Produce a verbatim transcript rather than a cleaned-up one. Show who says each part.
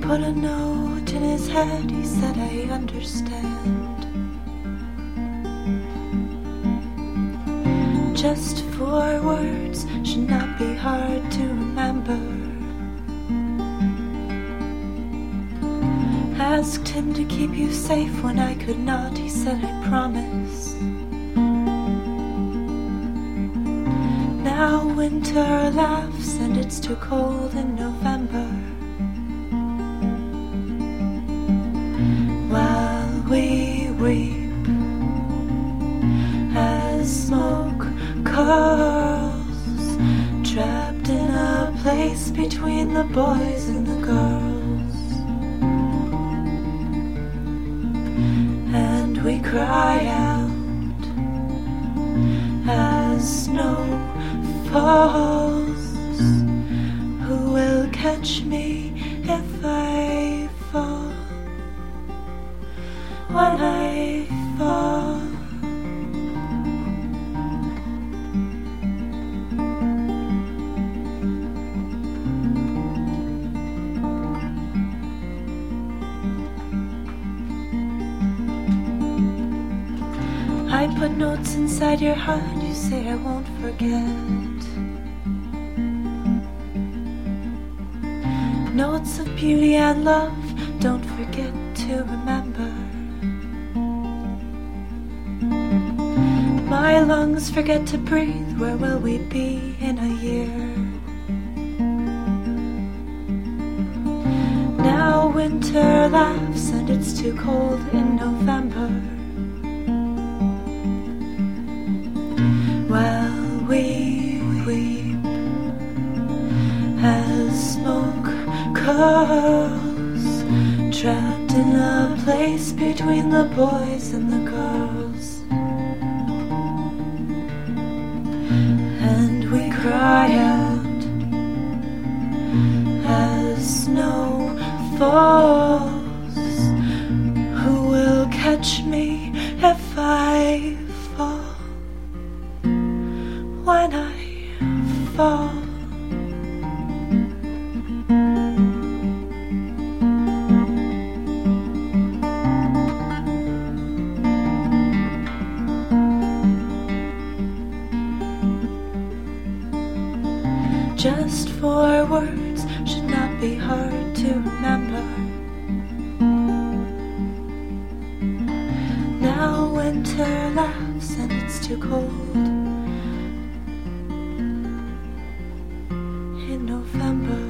Speaker 1: put a note in his head, he said, I understand. Just four words should not be hard to remember. Asked him to keep you safe when I could not, he said, I promise. Now winter laughs and it's too cold in November. While we weep as smoke curls, trapped in a place between the boys and the girls, and we cry out as snow falls. Who will catch me if I fall? When I fall, I put notes inside your heart, you say I won't forget. Notes of beauty and love, don't forget to remember. My lungs forget to breathe, where will we be in a year? Now winter laughs and it's too cold in November. While we weep as smoke curls, trapped in a place between the boys and the girls, and we cry out as snow falls. Who will catch me if I fall? When I fall, just four words should not be hard to remember. Now winter laughs and it's too cold in November.